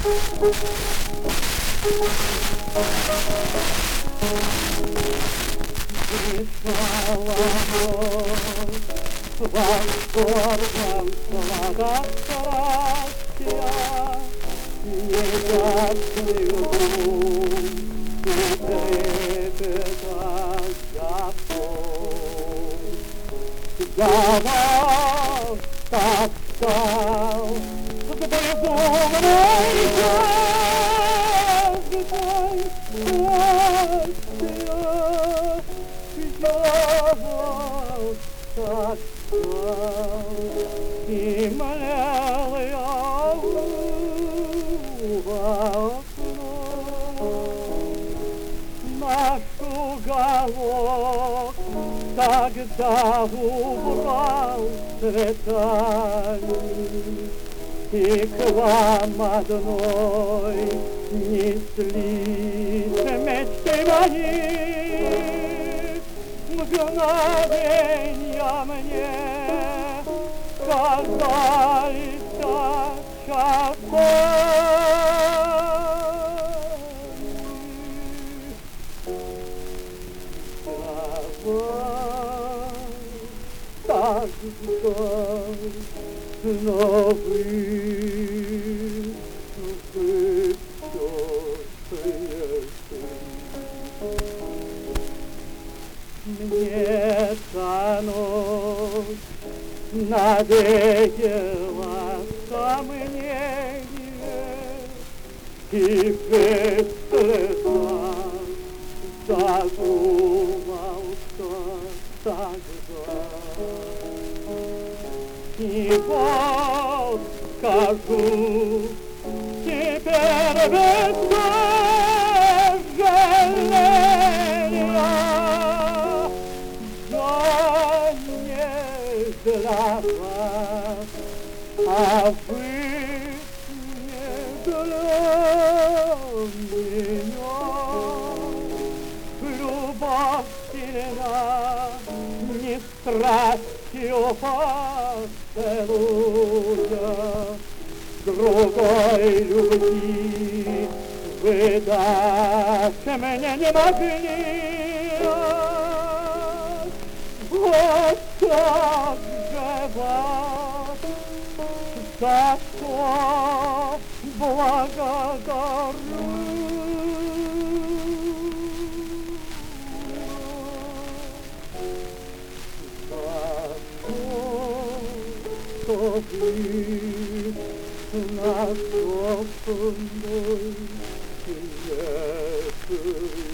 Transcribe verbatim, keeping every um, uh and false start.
Пришла ночь с восторгом сладострастия, неясный ум и трепета запол. Я вас так стал с безумной жаждой счастья. Я вас так стал, и млел я в окно. Наш уголок тогда убрал цветами, и к вам одной неслись мечты мои. Мгновенья мне казались часами. Давай так ждать, но вы, вы все мне та ночь надоела сомнение, и без слеза задумался тогда. И вот скажу теперь без сожаления, для вас, а вы не для меня. Любовь сильна, не страстью поцелуя, другой любви вы дать мне не могли. Вот как же вас за что благодарю. За то, что вы на собственной